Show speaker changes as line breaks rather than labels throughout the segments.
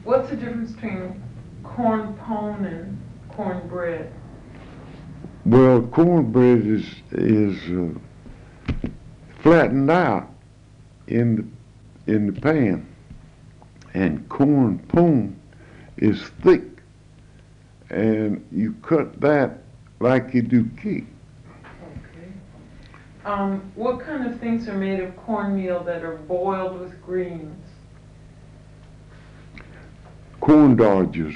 What's the difference between corn pone and cornbread?
Well, cornbread is flattened out in the pan, and corn pone is thick, and you cut that like you do cake.
Okay. What kind of things are made of cornmeal that are boiled with greens?
Corn dodgers.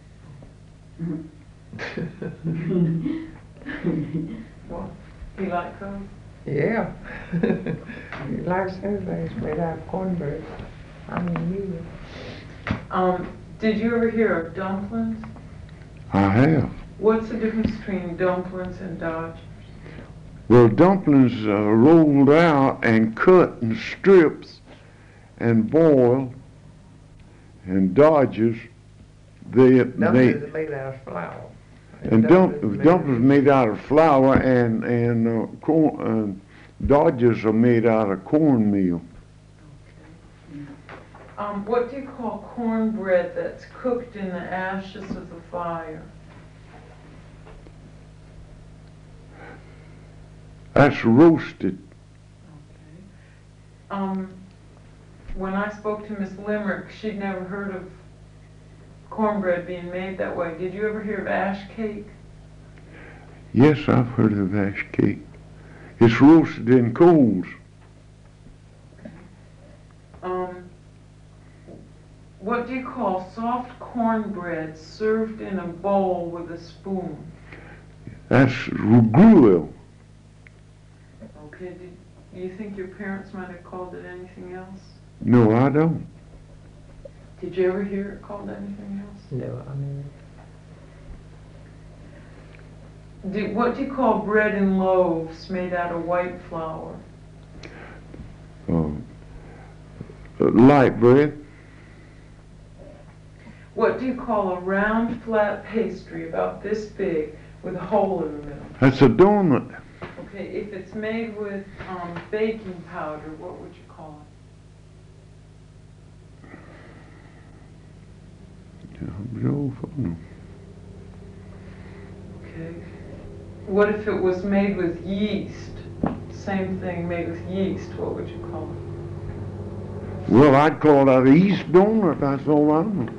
Well, you like those?
Yeah. He likes everything made out of cornbread. I mean,
Did you ever hear of dumplings?
I have.
What's the difference between dumplings and dodgers?
Well, dumplings are rolled out and cut in strips and boiled, and dodgers,
dumplings are made out of flour.
and dumplings made out of flour, and corn, dodgers are made out of cornmeal.
What do you call cornbread that's cooked in the ashes of the fire?
That's roasted.
Okay. When I spoke to Miss Limerick, she'd never heard of cornbread being made that way. Did you ever hear of ash cake?
Yes, I've heard of ash cake. It's roasted in coals.
What do you call soft cornbread served in a bowl with a spoon?
That's gruel.
Okay, do you think your parents might have called it anything else?
No, I don't.
Did you ever hear it called anything else?
No, I mean.
What do you call bread in loaves made out of white flour?
Light bread.
What do you call a round, flat pastry about this big with a hole in the middle?
That's a donut.
Okay, if it's made with baking powder, what would you call it? Okay. What if it was made with yeast? Same thing, made with yeast, what would you call it?
Well, I'd call that a yeast donut, that's all I know.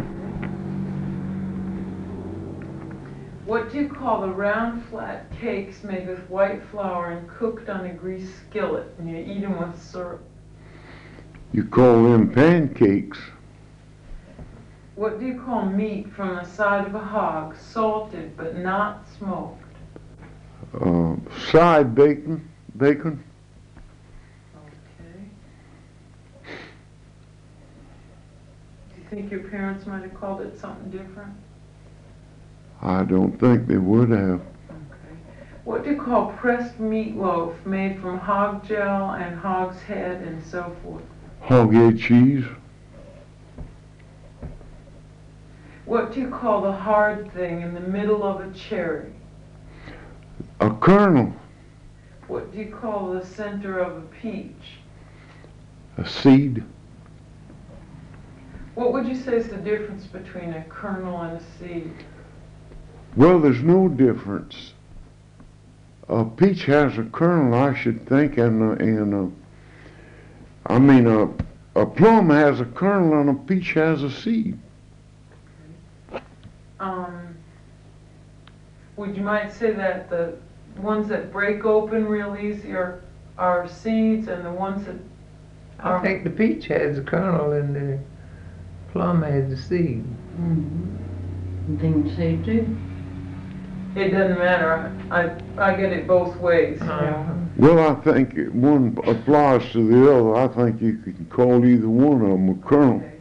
What do you call the round, flat cakes made with white flour and cooked on a greased skillet, and you eat them with syrup?
You call them pancakes.
What do you call meat from the side of a hog, salted but not smoked?
Side bacon.
Okay. Do you think your parents might have called it something different?
I don't think they would have.
Okay. What do you call pressed meatloaf made from hog gel and hog's head and so forth?
Hog head cheese.
What do you call the hard thing in the middle of a cherry?
A kernel.
What do you call the center of a peach?
A seed.
What would you say is the difference between a kernel and a seed?
Well, there's no difference. A peach has a kernel, I should think, and a plum has a kernel and a peach has a seed.
Would you might say that the ones that break open real easy are seeds, and the ones that
I think the peach has a kernel and the plum has the seed.
I think so too.
It doesn't matter. I get it both ways.
Well, I think one applies to the other. I think you can call either one of them a kernel.
Okay.